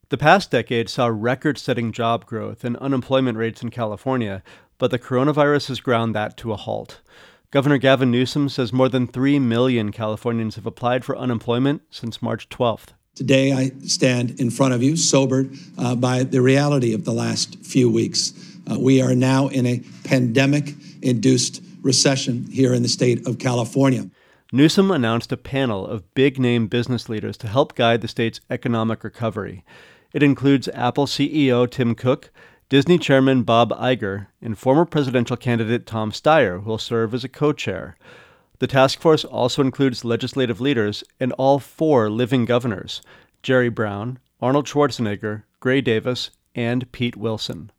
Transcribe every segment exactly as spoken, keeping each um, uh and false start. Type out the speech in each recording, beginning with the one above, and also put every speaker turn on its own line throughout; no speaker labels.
The past decade saw record-setting job growth and unemployment rates in California, but the coronavirus has ground that to a halt. Governor Gavin Newsom says more than three million Californians have applied for unemployment since March twelfth.
Today, I stand in front of you, sobered uh, by the reality of the last few weeks. Uh, we are now in a pandemic-induced recession here in the state of California.
Newsom announced a panel of big-name business leaders to help guide the state's economic recovery. It includes Apple C E O Tim Cook, Disney chairman Bob Iger, and former presidential candidate Tom Steyer, who will serve as a co-chair. The task force also includes legislative leaders and all four living governors, Jerry Brown, Arnold Schwarzenegger, Gray Davis, and Pete Wilson.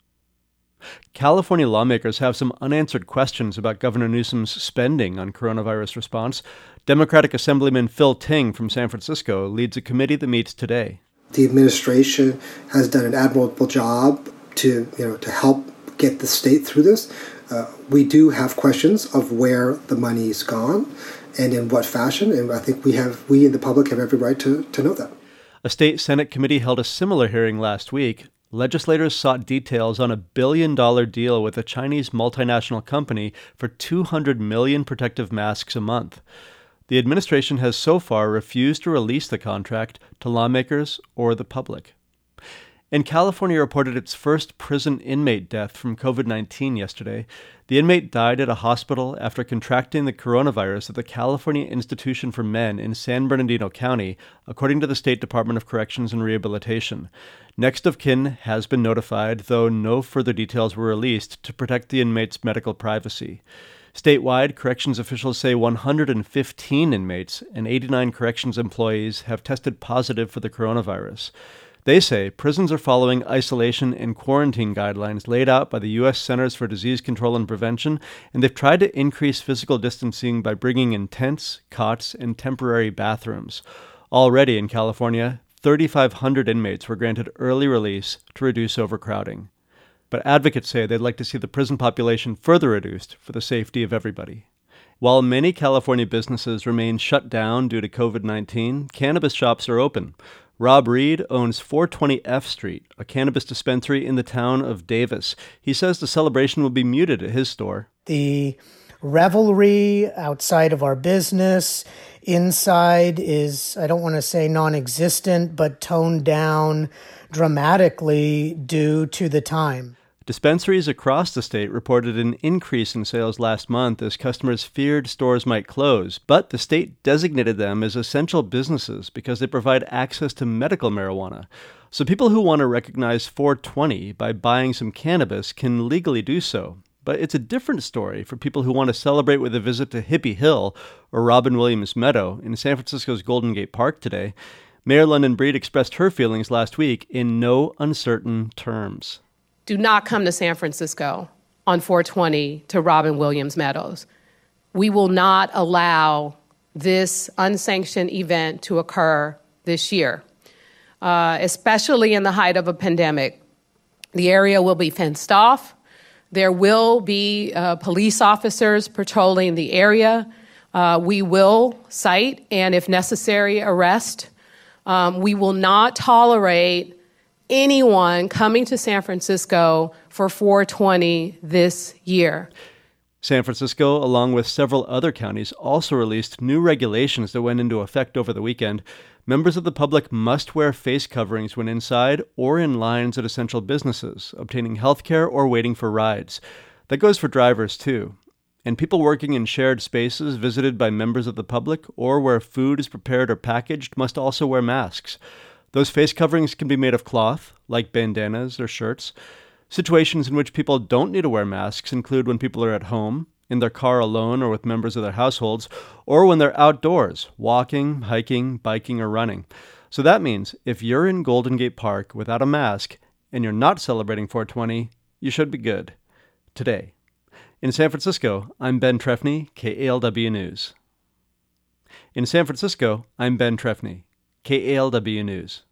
California lawmakers have some unanswered questions about Governor Newsom's spending on coronavirus response. Democratic Assemblyman Phil Ting from San Francisco leads a committee that meets today.
The administration has done an admirable job to, you know, to help get the state through this. Uh, we do have questions of where the money's gone and in what fashion, and I think we have, we in the public have every right to, to know that.
A state Senate committee held a similar hearing last week. Legislators sought details on a billion-dollar deal with a Chinese multinational company for two hundred million protective masks a month. The administration has so far refused to release the contract to lawmakers or the public. And California reported its first prison inmate death from covid nineteen yesterday. The inmate died at a hospital after contracting the coronavirus at the California Institution for Men in San Bernardino County, according to the State Department of Corrections and Rehabilitation. Next of kin has been notified, though no further details were released to protect the inmate's medical privacy. Statewide, corrections officials say one hundred fifteen inmates and eighty-nine corrections employees have tested positive for the coronavirus. They say prisons are following isolation and quarantine guidelines laid out by the U S Centers for Disease Control and Prevention, and they've tried to increase physical distancing by bringing in tents, cots, and temporary bathrooms. Already in California, thirty-five hundred inmates were granted early release to reduce overcrowding. But advocates say they'd like to see the prison population further reduced for the safety of everybody. While many California businesses remain shut down due to covid nineteen, cannabis shops are open. Rob Reed owns four twenty F Street, a cannabis dispensary in the town of Davis. He says the celebration will be muted at his store.
The revelry outside of our business, inside is, I don't want to say non-existent, but toned down dramatically due to the time.
Dispensaries across the state reported an increase in sales last month as customers feared stores might close, but the state designated them as essential businesses because they provide access to medical marijuana. So people who want to recognize four twenty by buying some cannabis can legally do so. But it's a different story for people who want to celebrate with a visit to Hippie Hill or Robin Williams Meadow in San Francisco's Golden Gate Park today. Mayor London Breed expressed her feelings last week in no uncertain terms.
Do not come to San Francisco on four twenty to Robin Williams Meadows. We will not allow this unsanctioned event to occur this year, uh, especially in the height of a pandemic. The area will be fenced off. There will be uh, police officers patrolling the area. Uh, we will cite and, if necessary, arrest. Um, we will not tolerate anyone coming to San Francisco for four twenty this year.
San Francisco, along with several other counties, also released new regulations that went into effect over the weekend. Members of the public must wear face coverings when inside or in lines at essential businesses, obtaining health care or waiting for rides. That goes for drivers, too. And people working in shared spaces visited by members of the public or where food is prepared or packaged must also wear masks. Those face coverings can be made of cloth, like bandanas or shirts. Situations in which people don't need to wear masks include when people are at home, in their car alone or with members of their households, or when they're outdoors, walking, hiking, biking, or running. So that means if you're in Golden Gate Park without a mask and you're not celebrating four twenty, you should be good. Today. In San Francisco, I'm Ben Trefny, K A L W News. In San Francisco, I'm Ben Trefny, K A L W News.